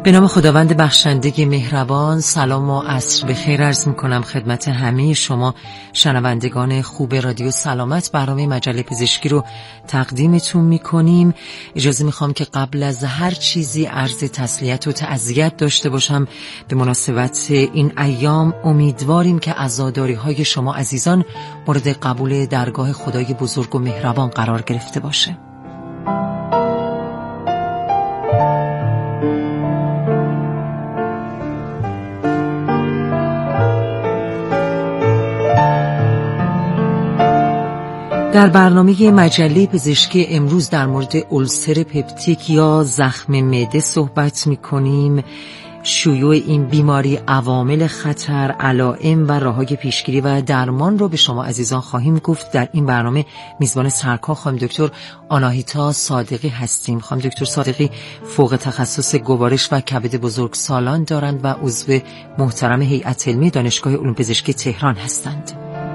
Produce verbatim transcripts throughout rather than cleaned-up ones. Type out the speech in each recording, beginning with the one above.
به نام خداوند بخشنده مهربان، سلام و عصر بخیر عرض میکنم خدمت همه شما شنوندگان خوب رادیو سلامت. برنامه مجله پزشکی رو تقدیمتون میکنیم. اجازه میخوام که قبل از هر چیزی عرض تسلیت و تعزیت داشته باشم به مناسبت این ایام. امیدواریم که عزاداری های شما عزیزان مورد قبول درگاه خدای بزرگ و مهربان قرار گرفته باشه. در برنامه مجله پزشکی امروز در مورد ألسر پپتیک یا زخم معده صحبت می‌کنیم. شیوع این بیماری، عوامل خطر، علائم و راه‌های پیشگیری و درمان رو به شما عزیزان خواهیم گفت. در این برنامه میزبان سرکار خانم دکتر آناهیتا صادقی هستیم. خانم دکتر صادقی فوق تخصص گوارش و کبد بزرگسالان دارند و عضو محترم هیئت علمی دانشگاه علوم پزشکی تهران هستند.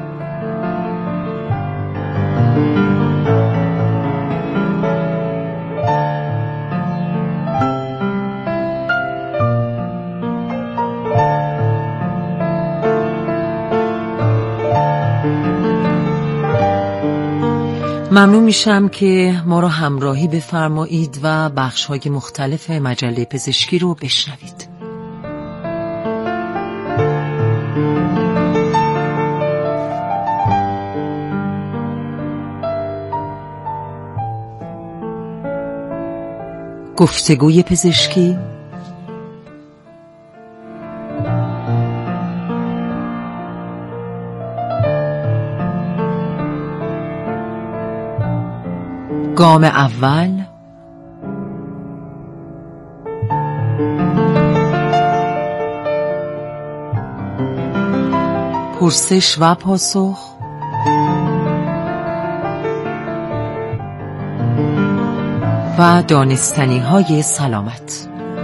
ممنون میشم که ما را همراهی بفرمایید و بخش‌های مختلف مجله پزشکی رو بشنوید. گفتگوی پزشکی، گام اول، پرسش و پاسخ، و دانستنی های سلامت.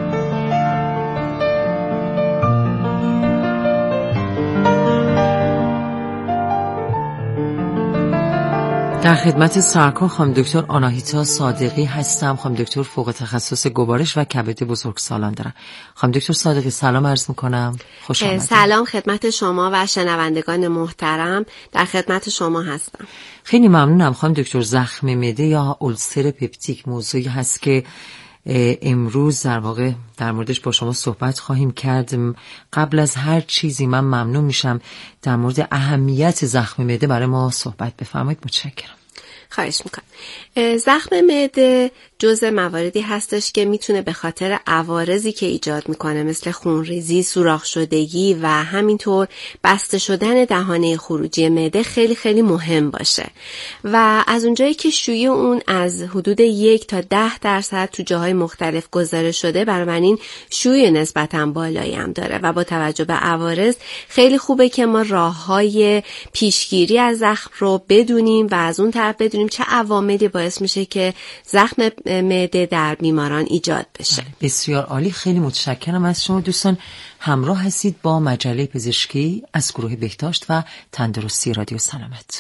در خدمت سرکار خانم دکتر آناهیتا صادقی هستم. خانم دکتر فوق تخصص گوارش و کبد بزرگسالان دارن. خانم دکتر صادقی سلام عرض میکنم. خوش آمدید. سلام خدمت شما و شنوندگان محترم، در خدمت شما هستم. خیلی ممنونم خانم دکتر. زخم معده یا ألسر پپتیک موضوعی هست که امروز در واقع در موردش با شما صحبت خواهیم کرد. قبل از هر چیزی من ممنون میشم در مورد اهمیت زخم معده برای ما صحبت بفرمایید. متشکرم. خواهش میکنم. زخم معده جزء مواردی هستش که میتونه به خاطر عوارضی که ایجاد میکنه مثل خونریزی، سوراخ شدگی و همینطور بسته شدن دهانه خروجی معده خیلی خیلی مهم باشه و از اونجایی که شیوع اون از حدود یک تا ده درصد تو جاهای مختلف گزارش شده، بنابراین شیوع نسبتاً بالایی هم داره و با توجه به عوارض خیلی خوبه که ما راههای پیشگیری از زخم رو بدونیم و از اون طرف بدونیم چه عواملی باعث میشه که زخم معده در بیماران ایجاد بشه. بسیار عالی. خیلی متشکرم از شما دوستان. همراه هستید با مجله پزشکی از گروه بهداشت و تندرستی رادیو سلامت.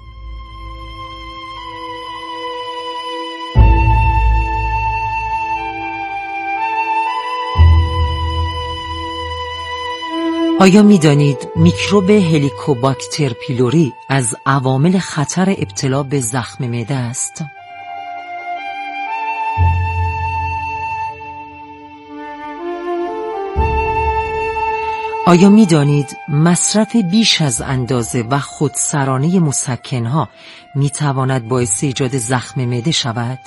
آیا می دانید میکروب هلیکوباکتر پیلوری از عوامل خطر ابتلا به زخم معده است؟ آیا می دانید مصرف بیش از اندازه و خودسرانه مسکنها می تواند باعث ایجاد زخم معده شود؟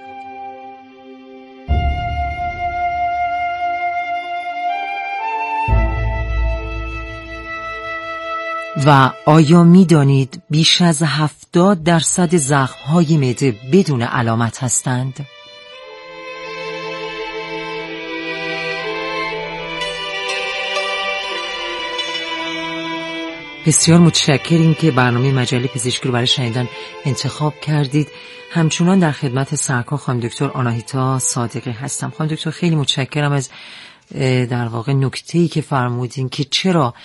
و آیا می دانید بیش از هفتاد درصد زخم‌های معده بدون علامت هستند؟ بسیار متشکریم که برنامه مجله پزشکی رو برای شنیدن انتخاب کردید. همچنان در خدمت سرکار خانم دکتر آناهیتا صادقی هستم. خانم دکتر خیلی متشکرم از در واقع نکته‌ای که فرمودین که چرا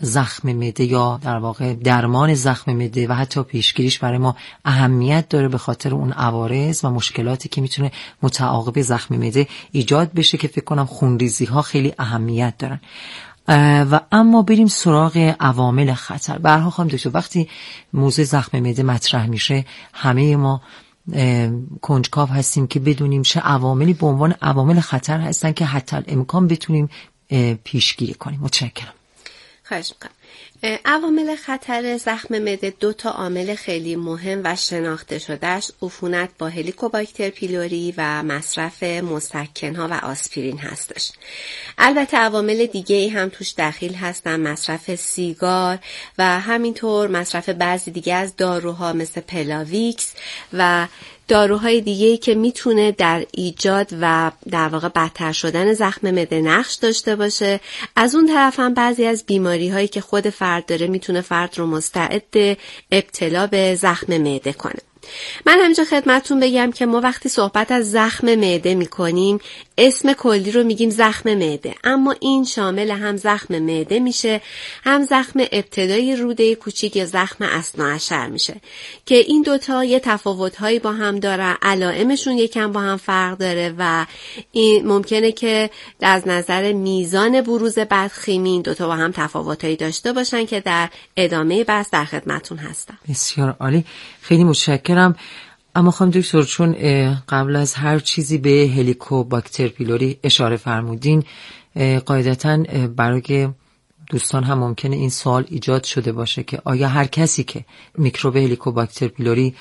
زخم معده یا در واقع درمان زخم معده و حتی پیشگیریش برای ما اهمیت داره به خاطر اون عوارض و مشکلاتی که میتونه متعاقب زخم معده ایجاد بشه که فکر کنم خونریزی ها خیلی اهمیت دارن. و اما بریم سراغ عوامل خطر. به هر حال خانم دکتر وقتی موضوع زخم معده مطرح میشه همه ما کنجکاو هستیم که بدونیم چه عواملی به عنوان عوامل خطر هستن که حتی الامکان بتونیم پیشگیری کنیم. متشکرم. خواهش می‌کنم. عوامل خطر زخم معده دو تا عامل خیلی مهم و شناخته شدهش عفونت با هلیکوباکتر پیلوری و مصرف مسکن‌ها و آسپرین هستش. البته عوامل دیگه ای هم توش دخیل هستن، مصرف سیگار و همینطور مصرف بعضی دیگه از داروها مثل پلاویکس و داروهای دیگه‌ای که میتونه در ایجاد و در واقع بدتر شدن زخم معده نقش داشته باشه. از اون طرف هم بعضی از بیماری‌هایی که خود فرد داره میتونه فرد رو مستعد ابتلا به زخم معده کنه. من همینجا خدمتتون بگم که ما وقتی صحبت از زخم معده میکنیم اسم کلی رو میگیم زخم معده، اما این شامل هم زخم معده میشه، هم زخم ابتدای روده کوچیک یا زخم اثناعشر میشه که این دوتا یه تفاوت‌هایی با هم دارن، علائمشون یکم با هم فرق داره و این ممکنه که از نظر میزان بروز بدخیمی این دوتا با هم تفاوت‌هایی داشته باشن که در ادامه بحث در خدمتتون هستم. بسیار عالی، خیلی متشکرم. اما خانم دکتر چون قبل از هر چیزی به هلیکوباکتر پیلوری اشاره فرمودین، قاعدتاً برای دوستان هم ممکنه این سوال ایجاد شده باشه که آیا هر کسی که میکروب هلیکوباکتر پیلوری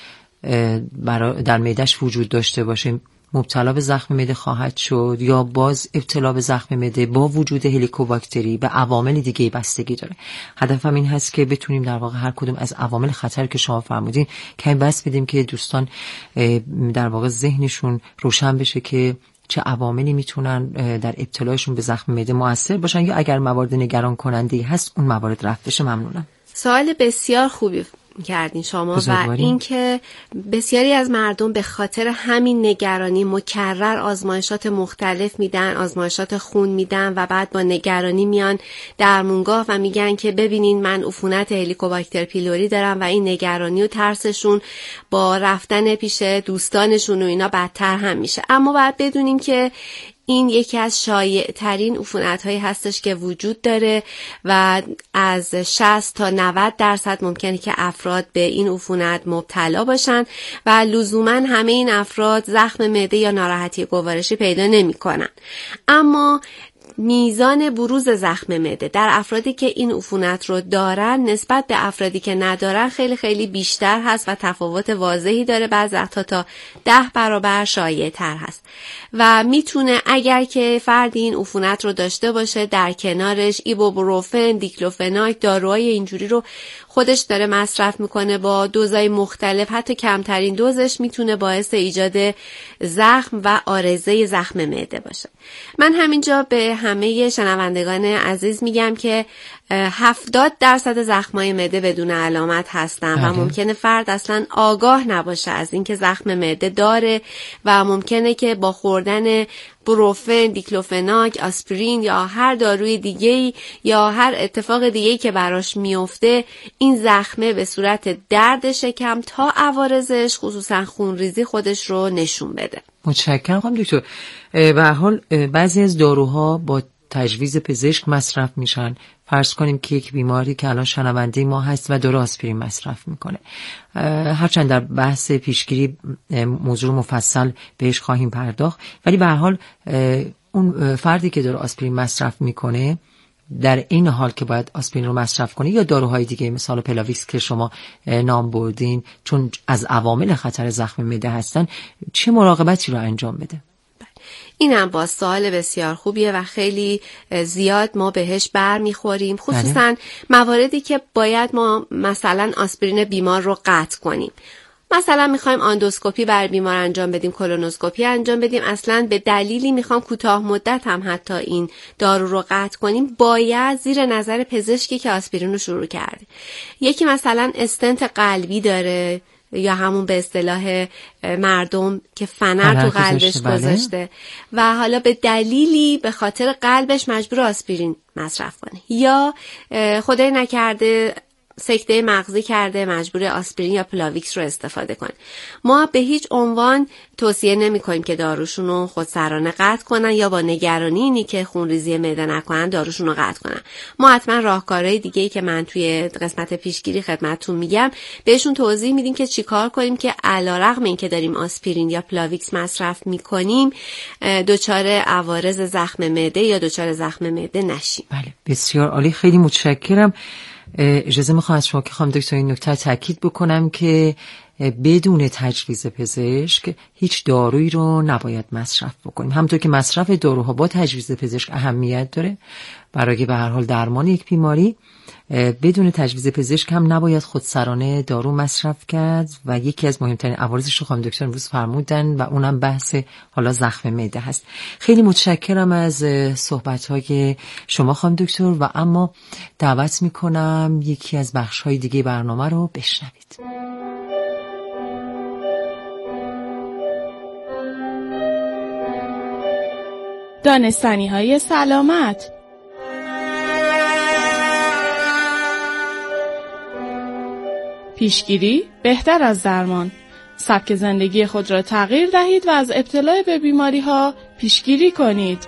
در معده‌اش وجود داشته باشه مبتلا به زخم معده خواهد شد یا باز ابتلا به زخم معده با وجود هلیکوباکتری به عوامل دیگه بستگی داره؟ هدفم این هست که بتونیم در واقع هر کدوم از عوامل خطر که شما فرمودین کمی بس بدیم که دوستان در واقع ذهنشون روشن بشه که چه عواملی میتونن در ابتلاشون به زخم معده مؤثر باشن یا اگر موارد نگران کننده هست اون موارد رفع بشه. ممنونم. سوال بسیار خوبی کردین شما و اینکه بسیاری از مردم به خاطر همین نگرانی مکرر آزمایشات مختلف میدن، آزمایشات خون میدن و بعد با نگرانی میان درمونگاه و میگن که ببینین من عفونت هلیکوباکتر پیلوری دارم و این نگرانی و ترسشون با رفتن پیش دوستانشون و اینا بدتر هم میشه. اما باید بدونیم که این یکی از شایع ترین عفونت هایی هستش که وجود داره و از شصت تا نود درصد ممکنه که افراد به این عفونت مبتلا باشن و لزوما همه این افراد زخم معده یا ناراحتی گوارشی پیدا نمی کنن. اما میزان بروز زخم معده در افرادی که این عفونت رو دارن نسبت به افرادی که ندارن خیلی خیلی بیشتر هست و تفاوت واضحی داره، بعضی وقتا تا ده برابر شایع تر هست و میتونه اگر که فردی این عفونت رو داشته باشه در کنارش ایبوپروفن، دیکلوفناک، داروهای اینجوری رو خودش داره مصرف میکنه با دوزای مختلف، حتی کمترین دوزش میتونه باعث ایجاد زخم و عارضه زخم معده باشه. من همینجا به همه شنوندگان عزیز میگم که هفتاد درصد زخمای معده بدون علامت هستن و ممکنه فرد اصلا آگاه نباشه از اینکه زخم معده داره و ممکنه که با خوردن بروفن، دیکلوفناک، آسپرین یا هر داروی دیگه‌ای یا هر اتفاق دیگه‌ای که براش میفته این زخمه به صورت درد شکم تا عوارضش خصوصا خونریزی خودش رو نشون بده. متشکرم خانم دکتر. به هر حال بعضی از داروها با تجویز پزشک مصرف میشن. فرض کنیم که یک بیماری که الان شنونده ما هست و دارو آسپرین مصرف میکنه، هرچند در بحث پیشگیری موضوع مفصل بهش خواهیم پرداخت، ولی به هر حال اون فردی که دارو آسپرین مصرف میکنه در این حال که باید آسپرین رو مصرف کنه یا داروهای دیگه مثال پلاویکس که شما نام بردین چون از عوامل خطر زخم معده هستن، چه مراقبتی رو انجام بده؟ این هم با سوال بسیار خوبیه و خیلی زیاد ما بهش بر میخوریم، خصوصا مواردی که باید ما مثلا آسپرین بیمار رو قطع کنیم. مثلا میخوایم آندوسکوپی بر بیمار انجام بدیم، کولونوسکوپی انجام بدیم، اصلا به دلیلی میخوام کوتاه مدت هم حتی این دارو رو قطع کنیم، باید زیر نظر پزشکی که آسپرین رو شروع کرده. یکی مثلا استنت قلبی داره، یا همون به اصطلاح مردم که فنر تو قلبش گذاشته و حالا به دلیلی به خاطر قلبش مجبور آسپرین مصرف کنه یا خدای نکرده سکته مغزی کرده مجبور آسپرین یا پلاویکس رو استفاده کنه. ما به هیچ عنوان توصیه نمی کنیم که داروشون رو خودسرانه قطع کنن یا با نگرانی اینی که خونریزی معده نکنن داروشون رو قطع کنن. ما حتما راهکارهای دیگه‌ای که من توی قسمت پیشگیری خدمتتون میگم بهشون توضیح میدیم که چیکار کنیم که علیرغم اینکه داریم آسپرین یا پلاویکس مصرف میکنیم دچار عوارض زخم معده یا دچار زخم معده نشیم. بله بسیار عالی، خیلی متشکرم. اجازه میخوام از شما که خانم دکتر این نکته تاکید بکنم که بدون تجویز پزشک هیچ دارویی رو نباید مصرف بکنیم. همونطور که مصرف داروها با تجویز پزشک اهمیت داره برای به هر حال درمان یک بیماری، بدون تجویز پزشک هم نباید خودسرانه دارو مصرف کرد و یکی از مهمترین عوارضش رو خانم دکتر امروز فرمودن و اونم بحث حالا زخم معده هست. خیلی متشکرم از صحبت‌های شما خانم دکتر و اما دعوت میکنم یکی از بخش‌های دیگه برنامه رو بشنوید. دانستنی‌های سلامت. پیشگیری بهتر از درمان. سبک زندگی خود را تغییر دهید و از ابتلا به بیماری‌ها پیشگیری کنید.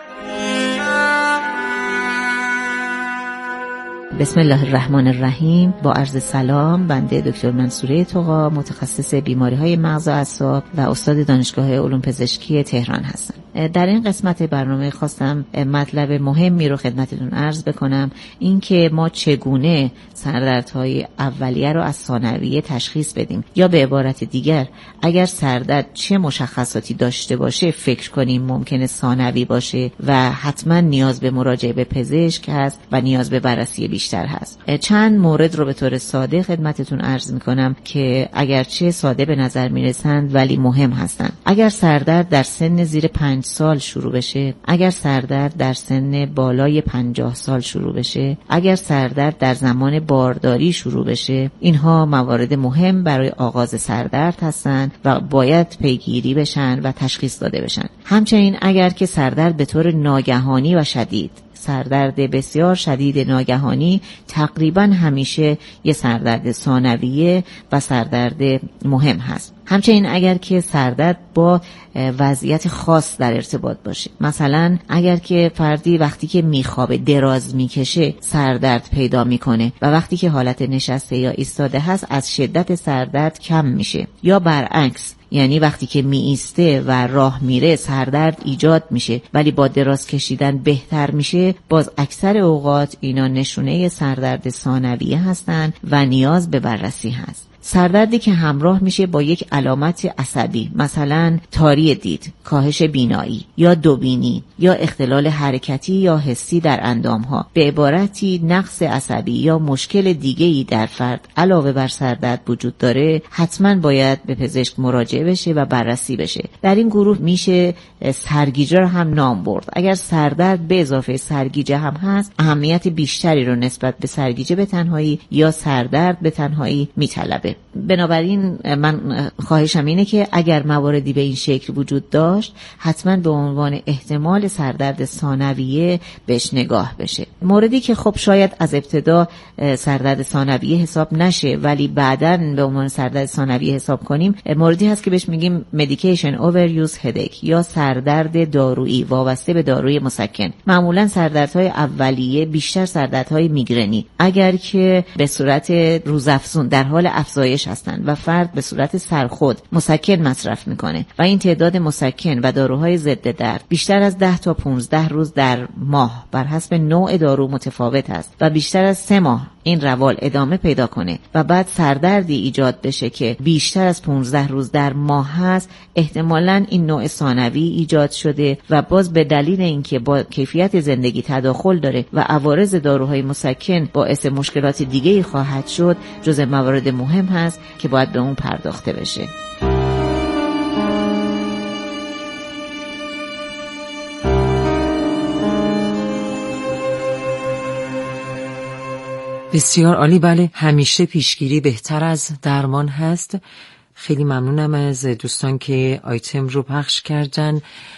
بسم الله الرحمن الرحیم. با عرض سلام، بنده دکتر منصوره طغا، متخصص بیماری‌های مغز و اعصاب و استاد دانشگاه علوم پزشکی تهران هستم. در این قسمت برنامه خواستم مطلب مهمی رو خدمتتون عرض بکنم، این که ما چگونه سردردهای اولیه رو از ثانویه تشخیص بدیم، یا به عبارت دیگر اگر سردرد چه مشخصاتی داشته باشه فکر کنیم ممکنه ثانوی باشه و حتما نیاز به مراجعه به پزشک هست و نیاز به بررسی بیشتر هست. چند مورد رو به طور ساده خدمتتون عرض میکنم که اگرچه ساده به نظر میرسند ولی مهم هستند. اگر سردرد در سن زیر پنج سال شروع بشه، اگر سردرد در سن بالای پنجاه سال شروع بشه، اگر سردرد در زمان بارداری شروع بشه، اینها موارد مهم برای آغاز سردرد هستند و باید پیگیری بشن و تشخیص داده بشن. همچنین اگر که سردرد به طور ناگهانی و شدید، سردرد بسیار شدید ناگهانی تقریبا همیشه یه سردرد ثانویه و سردرد مهم هست. همچنین اگر که سردرد با وضعیت خاص در ارتباط باشه، مثلا اگر که فردی وقتی که میخوابه دراز میکشه سردرد پیدا میکنه و وقتی که حالت نشسته یا ایستاده هست از شدت سردرد کم میشه، یا برعکس، یعنی وقتی که می ایسته و راه میره سردرد ایجاد میشه ولی با دراز کشیدن بهتر میشه، باز اکثر اوقات اینا نشونه سردرد ثانویه هستن و نیاز به بررسی هست. سردردی که همراه میشه با یک علامت عصبی، مثلا تاری دید، کاهش بینایی یا دوبینی یا اختلال حرکتی یا حسی در اندامها، به عبارتی نقص عصبی یا مشکل دیگه‌ای در فرد علاوه بر سردرد وجود داره، حتما باید به پزشک مراجعه بشه و بررسی بشه. در این گروه میشه سرگیجه رو هم نام برد. اگر سردرد به اضافه سرگیجه هم هست، اهمیت بیشتری رو نسبت به سرگیجه به تنهایی یا سردرد به تنهایی میطلبه. بنابراین من خواهشم اینه که اگر مواردی به این شکل وجود داشت حتما به عنوان احتمال سردرد ثانویه بهش نگاه بشه. موردی که خب شاید از ابتدا سردرد ثانویه حساب نشه ولی بعداً به عنوان سردرد ثانویه حساب کنیم، موردی هست که بهش میگیم medication overuse headache یا سردرد دارویی وابسته به داروی مسکن. معمولاً سردردهای اولیه بیشتر سردردهای میگرنی اگر که به صورت روزافزون در حال افزایش هستند و فرد به صورت سرخود مسکن مصرف میکنه و این تعداد مسکن و داروهای ضد درد بیشتر از ده تا پانزده روز در ماه بر حسب نوع دارو متفاوت است و بیشتر از سه ماه این روال ادامه پیدا کنه و بعد سردردی ایجاد بشه که بیشتر از پانزده روز در ماه هست، احتمالاً این نوع ثانوی ایجاد شده و باز به دلیل اینکه با کیفیت زندگی تداخل داره و عوارض داروهای مسکن باعث مشکلات دیگه‌ای خواهد شد، جزء موارد مهم هست که باید به اون پرداخته بشه. بسیار عالی. بله، همیشه پیشگیری بهتر از درمان هست. خیلی ممنونم از دوستان که آیتم رو پخش کردن.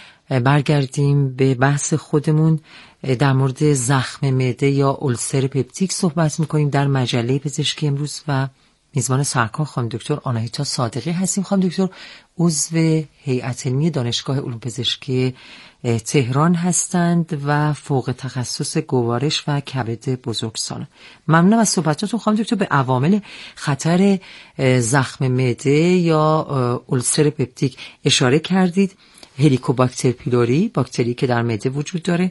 برگردیم به بحث خودمون. در مورد زخم معده یا ألسر پپتیک صحبت میکنیم در مجله پزشکی امروز و میزبان سرکار خانم دکتر آناهیتا صادقی هستیم. خانم دکتر عضو هیئت علمی دانشگاه علوم پزشکی تهران هستند و فوق تخصص گوارش و کبد بزرگسالان. ممنونم از صحبتاتون خانم دکتر. به عوامل خطر زخم معده یا ألسر پپتیک اشاره کردید. هلیکوباکتر پیلوری، باکتری که در معده وجود داره،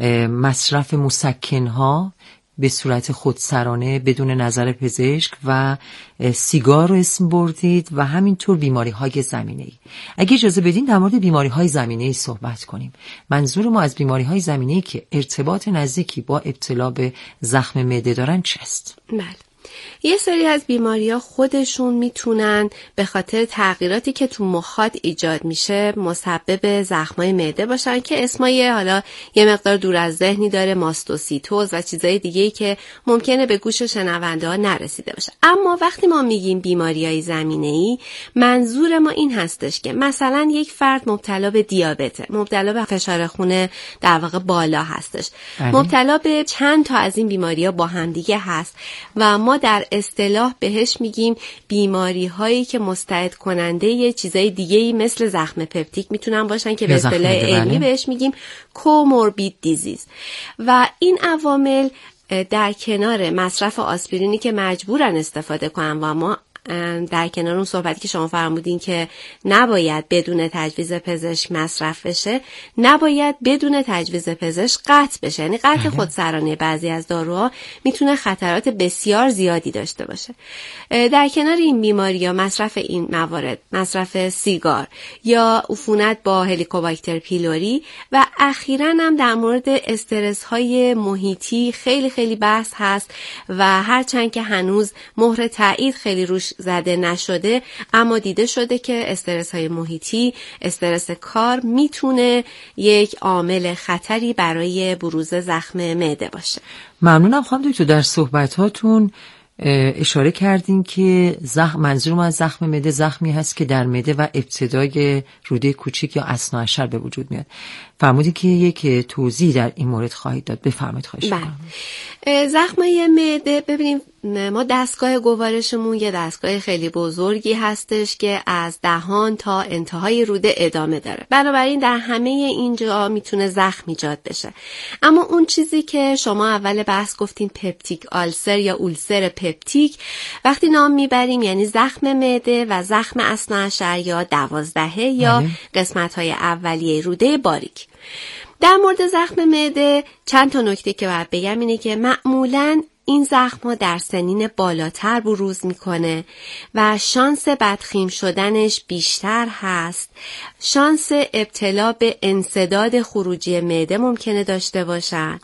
مصرف مسکن‌ها به صورت خودسرانه بدون نظر پزشک و سیگار رو اسم بردید و همینطور بیماری‌های زمینه‌ای. اگه اجازه بدین در مورد بیماری‌های زمینه‌ای صحبت کنیم. منظور ما از بیماری‌های زمینه‌ای که ارتباط نزدیکی با ابتلا به زخم معده دارن چیست؟ بله. یه سری از بیماری‌ها خودشون میتونن به خاطر تغییراتی که تو مخاط ایجاد میشه مسبب زخمای معده باشن که اسمای حالا یه مقدار دور از ذهنی داره، ماستوسیتوز و چیزای دیگه‌ای که ممکنه به گوش شنونده‌ها نرسیده باشه. اما وقتی ما میگیم بیماری‌های زمینه‌ای، منظور ما این هستش که مثلا یک فرد مبتلا به دیابته، مبتلا به فشار خون در واقع بالا هستش، اره. مبتلا به چند تا از این بیماری‌ها با هم دیگه هست و ما در اصطلاح بهش میگیم بیماری هایی که مستعد کننده یه چیزای دیگه‌ای مثل زخم پپتیک میتونن باشن که به اصطلاح علمی بهش میگیم کوموربید دیزیز. و این عوامل در کنار مصرف آسپرینی که مجبورن استفاده کنن و ما در کنار اون صحبتی که شما فرمودین که نباید بدون تجویز پزشک مصرف بشه، نباید بدون تجویز پزشک قطع بشه. یعنی قطع خودسرانه بعضی از داروها میتونه خطرات بسیار زیادی داشته باشه. در کنار این بیماری‌ها مصرف این موارد، مصرف سیگار یا عفونت با هلیکوباکتر پیلوری و اخیراً هم در مورد استرس‌های محیطی خیلی خیلی بحث هست و هرچند که هنوز مهر تایید خیلی روش زده نشده، اما دیده شده که استرس های محیطی، استرس کار میتونه یک عامل خطری برای بروز زخم معده باشه. ممنونم خانم دکتر. در صحبتاتون اشاره کردین که زخم، منظور ما از زخم معده زخمی هست که در معده و ابتدای روده کوچیک یا اثناعشر به وجود میاد. فرمودید که یک توضیح در این مورد خواهید داد. بفرمایید خواهش می‌کنم. زخمای معده، ببینیم ما دستگاه گوارشمون یه دستگاه خیلی بزرگی هستش که از دهان تا انتهای روده ادامه داره. بنابراین در همه اینجا میتونه زخم ایجاد بشه. اما اون چیزی که شما اول بحث گفتین پپتیک آلسر یا ألسر پپتیک، وقتی نام میبریم یعنی زخم معده و زخم اثناعشر یا دوازدهه یا قسمت‌های اولیه روده باریک. در مورد زخم معده چند تا نکته که باید بگم اینه که معمولاً این زخم‌ها در سنین بالاتر بروز میکنه و شانس بدخیم شدنش بیشتر هست. شانس ابتلا به انسداد خروجی معده ممکنه داشته باشن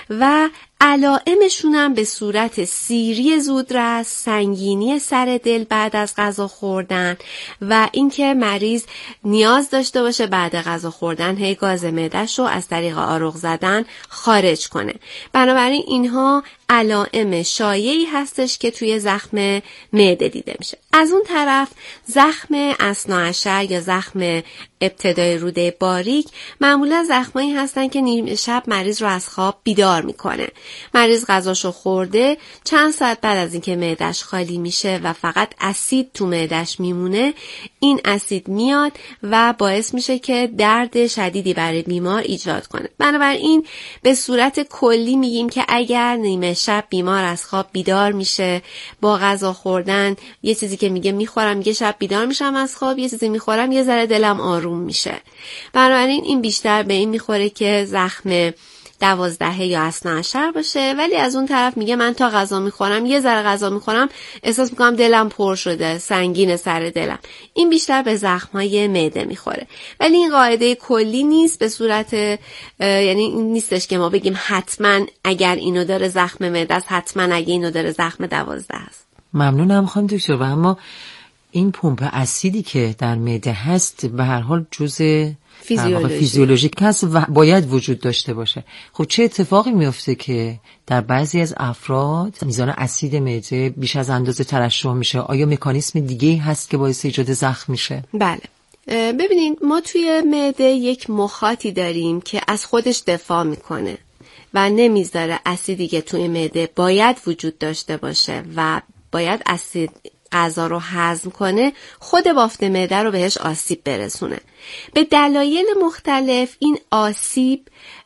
و علائمشون هم به صورت سیری زودرس، سنگینی سر دل بعد از غذا خوردن و اینکه مریض نیاز داشته باشه بعد غذا خوردن هی گاز معده‌شو از طریق آروغ زدن خارج کنه. بنابراین اینها علائم شایعی هستش که توی زخم معده دیده میشه. از اون طرف زخم اثناعشر یا زخم ابتدای روده باریک معمولا زخمایی هستن که نیمه شب مریض رو از خواب بیدار میکنه. مریض غذاشو خورده، چند ساعت بعد از اینکه معده‌اش خالی میشه و فقط اسید تو معده‌اش میمونه، این اسید میاد و باعث میشه که درد شدیدی برای بیمار ایجاد کنه. بنابراین به صورت کلی میگیم که اگر نیمه شب بیمار از خواب بیدار میشه با غذا خوردن، یه چیزی که میگه میخورم یه شب بیدار میشم از خواب، یه چیزی میخورم یه ذره دلم آروم میشه، بنابراین این بیشتر به این میخوره که زخم دوازدهه یا اثناعشر باشه. ولی از اون طرف میگه من تا غذا میخورم، یه ذره غذا میخورم احساس میکنم دلم پر شده، سنگین سر دلم. این بیشتر به زخمای معده میخوره. ولی این قاعده کلی نیست، به صورت یعنی این نیستش که ما بگیم حتما اگر اینو داره زخم معده است، حتما اگه اینو داره زخم دوازده است. ممنونم خانم دکتر. و اما این پمپ اسیدی که در معده هست به هر حال جزء فیزیولوژی. فیزیولوژیک هست و باید وجود داشته باشه. خب چه اتفاقی میفته که در بعضی از افراد میزان اسید معده بیش از اندازه ترشح میشه؟ آیا مکانیسم دیگه‌ای هست که باعث ایجاد زخم میشه؟ بله، ببینید ما توی معده یک مخاطی داریم که از خودش دفاع میکنه و نمیذاره اسیدی که توی معده باید وجود داشته باشه و باید اسید غذا رو هضم کنه خود بافت معده رو بهش آسیب برسونه. به دلایل مختلف این آسیب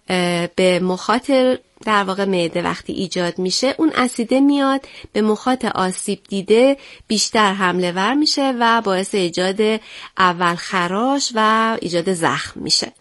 به مخاط در واقع معده وقتی ایجاد میشه، اون اسیده میاد به مخاط آسیب دیده بیشتر حمله ور میشه و باعث ایجاد اول خراش و ایجاد زخم میشه.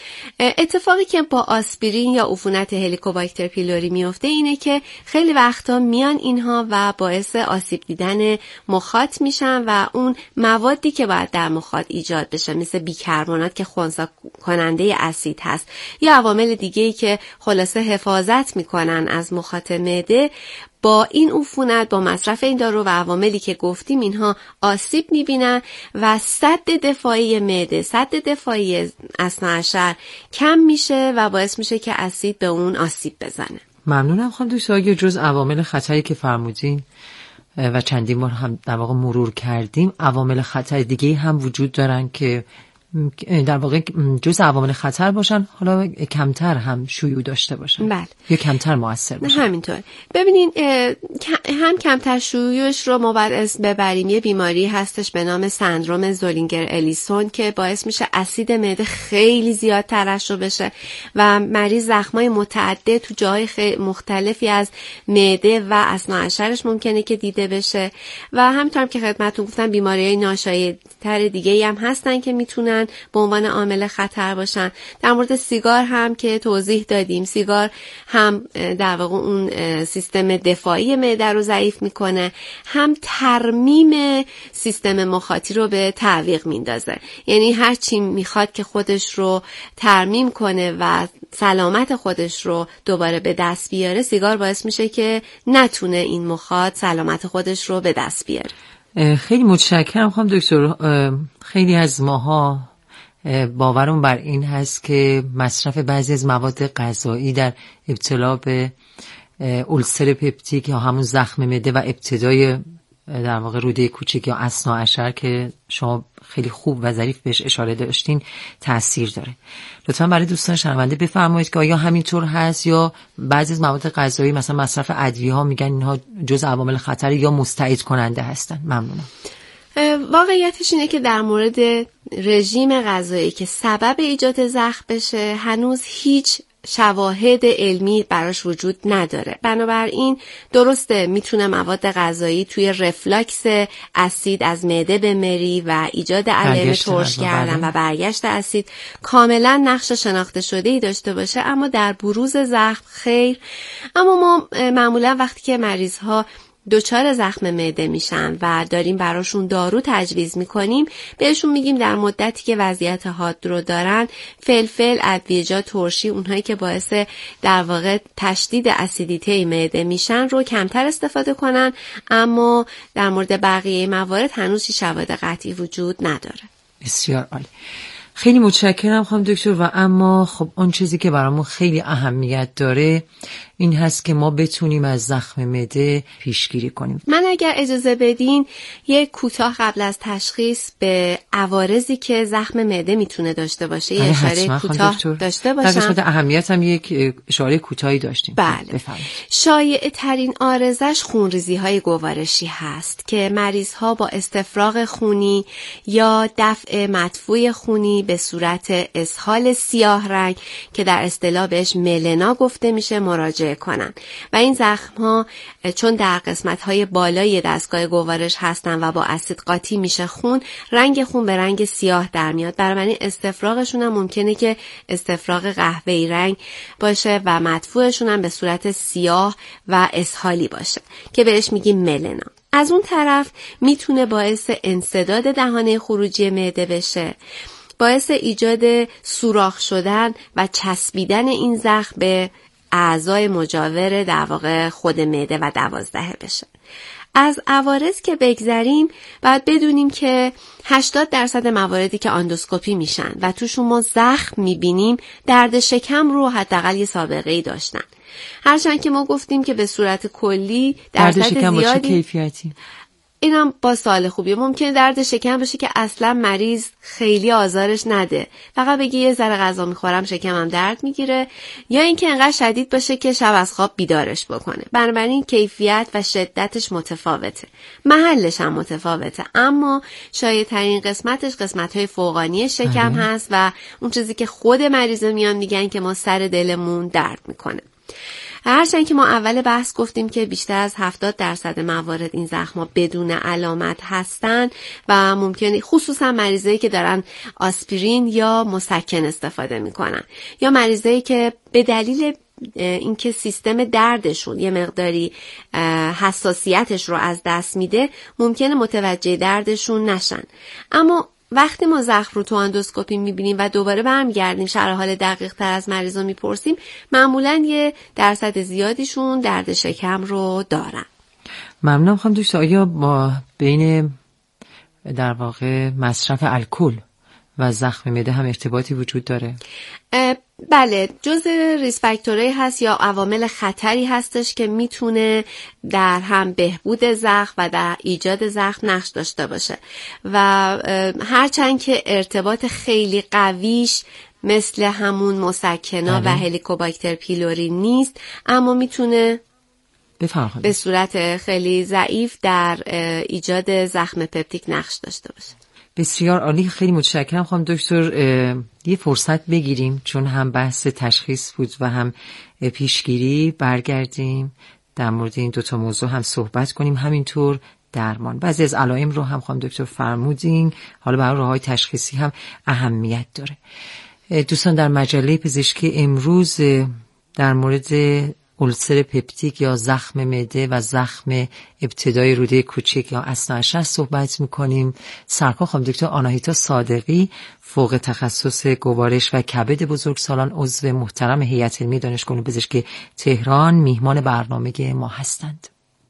اتفاقی که با آسپرین یا عفونت هلیکوباکتر پیلوری میفته اینه که خیلی وقتا میان اینها و باعث آسیب دیدن مخاط میشن و اون موادی که باید در مخاط ایجاد بشه مثل بیکربنات که خنثی کننده اسید هست یا عوامل دیگه‌ای که خلاصه حفاظت میکنن از مخاط معده، با این عفونت با مصرف این دارو و عواملی که گفتیم اینها آسیب میبینن و سد دفاعی معده، سد دفاعی اثنا عشر کم میشه و باعث میشه که اسید به اون آسیب بزنه. ممنونم خانم دکتر. اگه جز عوامل خطری که فرمودین و چندین بار هم در واقع مرور کردیم، عوامل خطر دیگه هم وجود دارن که در واقع جز عوامل خطر باشن، حالا کمتر هم شیوع داشته باشن؟ بله. یا کمتر مؤثر باشن؟ همینطور. ببینین هم کمتر شیوعش رو ما باید اسم ببریم. یه بیماری هستش به نام سندروم زولینگر الیسون که باعث میشه اسید معده خیلی زیاد ترشح بشه و مریض زخمای متعدد تو جاهای مختلفی از معده و اثنا عشرش ممکنه که دیده بشه و همینطور هم که خدمتتون گفتم بیماریهای ناشایع‌تر دیگه‌ای هم هستن که میتونن به عنوان عامل خطر باشن. در مورد سیگار هم که توضیح دادیم، سیگار هم در واقع اون سیستم دفاعی معده رو ضعیف میکنه، هم ترمیم سیستم مخاطی رو به تعویق میندازه. یعنی هر چی میخواد که خودش رو ترمیم کنه و سلامت خودش رو دوباره به دست بیاره، سیگار باعث میشه که نتونه این مخاط سلامت خودش رو به دست بیاره. خیلی متشکرم خانم دکتر. خیلی از ماها باورم بر این هست که مصرف بعضی از مواد غذایی در ابتلا به اولسر پپتیک یا همون زخم معده و ابتدای در واقع روده کوچک یا اثنا عشر که شما خیلی خوب و ظریف بهش اشاره داشتین تأثیر داره. لطفا برای دوستان شنونده بفرمایید که آیا همینطور هست یا بعضی از مواد غذایی مثلا مصرف ادویه ها میگن اینها جز عوامل خطر یا مستعد کننده هستن؟ ممنونم. واقعیتش اینه که در مورد رژیم غذایی که سبب ایجاد زخم بشه هنوز هیچ شواهد علمی براش وجود نداره. بنابراین درسته میتونه مواد غذایی توی رفلاکس اسید از معده به مری و ایجاد علائم ترش کردن و برگشت اسید کاملا نقش شناخته شده‌ای داشته باشه، اما در بروز زخم خیر. اما ما معمولا وقتی که مریض ها دچار زخم معده میشن و داریم براشون دارو تجویز میکنیم، بهشون میگیم در مدتی که وضعیت حاد رو دارن فلفل، ادویه‌جات ترشی، اونهایی که باعث در واقع تشدید اسیدیته معده میشن رو کمتر استفاده کنن. اما در مورد بقیه موارد هنوز هیچ شواهد قطعی وجود نداره. بسیار عالی. خیلی متشکرم خانم دکتر. و اما خب اون چیزی که برامون خیلی اهمیت داره این هست که ما بتونیم از زخم معده پیشگیری کنیم. من اگر اجازه بدین یک کوتاه قبل از تشخیص به عوارضی که زخم معده میتونه داشته باشه یه اشاره کوتاه داشته باشم. در قسمت اهمیت هم یک اشاره کوتاهی داشتیم. بله. بفرمایید. شایع ترین عارضش خونریزی های گوارشی هست که مریض ها با استفراغ خونی یا دفع مدفوع خونی به صورت اسهال سیاه رنگ که در اصطلاح بهش ملنا گفته میشه مراجعه کنن و این زخم ها چون در قسمت های بالای دستگاه گوارش هستن و با اسید قاطی میشه خون، رنگ خون به رنگ سیاه در میاد. بنابراین استفراغشون هم ممکنه که استفراغ قهوه‌ای رنگ باشه و مدفوعشون هم به صورت سیاه و اسهالی باشه که بهش میگیم ملنا. از اون طرف میتونه باعث انسداد دهانه خروجی معده بشه، باعث ایجاد سوراخ شدن و چسبیدن این زخم به اعضای مجاور در واقع خود معده و دوازده بشه. از عوارض که بگذریم باید بدونیم که هشتاد درصد مواردی که اندوسکوپی میشن و توشون ما زخم میبینیم درد شکم رو حداقل یه سابقه‌ای داشتن. هرچند که ما گفتیم که به صورت کلی درصد درد شکم زیادی با چه کیفیتی؟ اینم با سوال خوبیه. ممکنه درد شکم باشه که اصلا مریض خیلی آزارش نده، فقط بگه یه ذره غذا میخورم شکمم درد میگیره، یا اینکه انقدر شدید باشه که شب از خواب بیدارش بکنه. بنابراین کیفیت و شدتش متفاوته، محلش هم متفاوته، اما شایع ترین قسمتش قسمت‌های فوقانی شکم هست و اون چیزی که خود مریضا میان میگن که ما سر دلمون درد میکنه. هرچند که ما اول بحث گفتیم که بیشتر از هفتاد درصد موارد این زخم‌ها بدون علامت هستن و ممکنه خصوصا مریضایی که دارن آسپرین یا مسکن استفاده میکنن یا مریضایی که به دلیل اینکه سیستم دردشون یه مقداری حساسیتش رو از دست میده ممکنه متوجه دردشون نشن. اما وقتی ما زخم رو تو اندوسکوپی میبینیم و دوباره برمیگردیم شرح حال دقیق تر از مریضا میپرسیم، معمولاً یه درصد زیادیشون درد شکم رو دارن. ممنونم خانم دکتر. آیا با بین در واقع مصرف الکل و زخم معده هم ارتباطی وجود داره؟ بله، جزء ریسک فاکتورایی هست یا عوامل خطری هستش که میتونه در هم بهبود زخم و در ایجاد زخم نقش داشته باشه و هرچند که ارتباط خیلی قویش مثل همون مسکنا و هلیکوباکتر پیلوری نیست، اما میتونه بفرمایید به صورت خیلی ضعیف در ایجاد زخم پپتیک نقش داشته باشه. بسیار عالی، خیلی متشکرم خانم دکتر. یه فرصت بگیریم چون هم بحث تشخیص بود و هم پیشگیری، برگردیم در مورد این دوتا موضوع هم صحبت کنیم، همینطور درمان. بعضی از علائم رو هم خانم دکتر فرمودین، حالا برای راه‌های تشخیصی هم اهمیت داره. دوستان، در مجله پزشکی امروز در مورد ألسر پپتیک یا زخم معده و زخم ابتدای روده کوچک یا اثنا عشر صحبت میکنیم. سرکار خانم دکتر آناهیتا صادقی، فوق تخصص گوارش و کبد بزرگسالان، عضو محترم هیئت علمی دانشگاه علوم پزشکی تهران، میهمان برنامه ما هستند.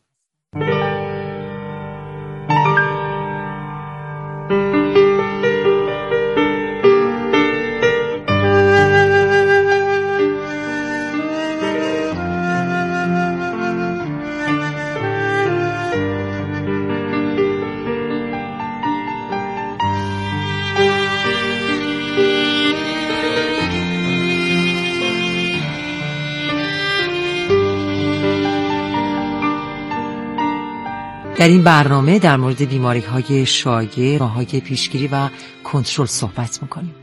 در این برنامه در مورد بیماری‌های شایع، راه‌های پیشگیری و کنترل صحبت می‌کنیم.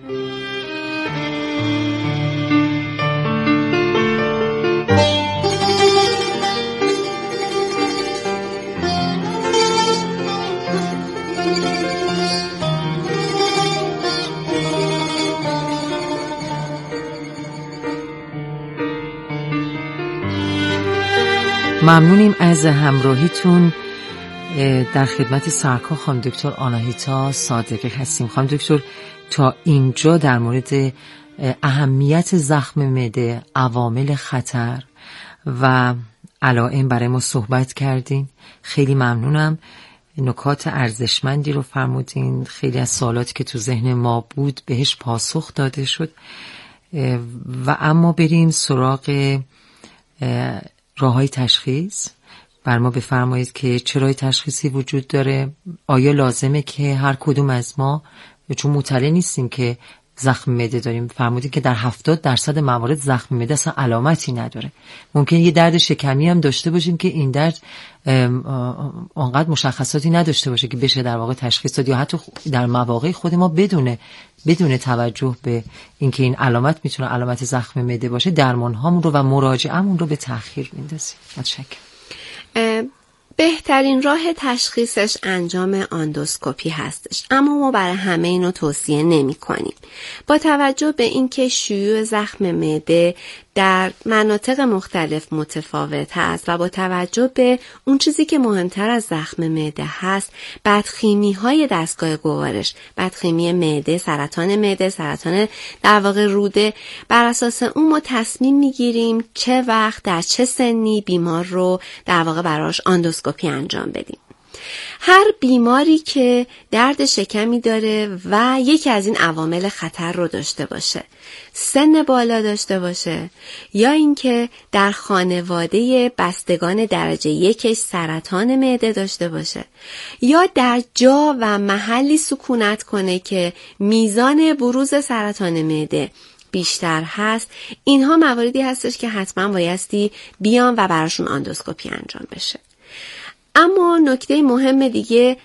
ممنونیم از همراهیتون. در خدمت سرکار خانم دکتر آناهیتا صادقی هستیم. خانم دکتر، تا اینجا در مورد اهمیت زخم معده، عوامل خطر و علائم برای ما صحبت کردین. خیلی ممنونم، نکات ارزشمندی رو فرمودین. خیلی از سوالاتی که تو ذهن ما بود بهش پاسخ داده شد. و اما بریم سراغ راه‌های تشخیص. بر ما بفرمایید که چه راه تشخیصی وجود داره؟ آیا لازمه که هر کدوم از ما، چون مطلع نیستیم که زخم معده داریم، فرمودید که در هفتاد درصد موارد زخم معده اصلا علامتی نداره. ممکن یه درد شکمی هم داشته باشیم که این درد اونقدر مشخصاتی نداشته باشه که بشه در واقع تشخیص داد، یا حتی در مواقع خود ما بدونه بدون توجه به اینکه این علامت میتونه علامت زخم معده باشه، درمان هامون رو و مراجعه‌مون رو به تأخیر میندازیم. متشکرم. بهترین راه تشخیصش انجام اندوسکوپی هستش، اما ما برای همه اینو توصیه نمی کنیم. با توجه به اینکه شیوع زخم معده در مناطق مختلف متفاوت هست و با توجه به اون چیزی که مهمتر از زخم معده هست، بدخیمی های دستگاه گوارش، بدخیمی معده، سرطان معده، سرطان در واقع روده، بر اساس اون ما تصمیم میگیریم چه وقت در چه سنی بیمار رو در واقع براش آندوسکوپی انجام بدیم. هر بیماری که درد شکمی داره و یکی از این عوامل خطر رو داشته باشه، سن بالا داشته باشه، یا اینکه در خانواده بستگان درجه یکش سرطان معده داشته باشه، یا در جا و محلی سکونت کنه که میزان بروز سرطان معده بیشتر هست، اینها مواردی هستش که حتما بایستی بیان و براشون آندوسکوپی انجام بشه. اما نکته مهم دیگه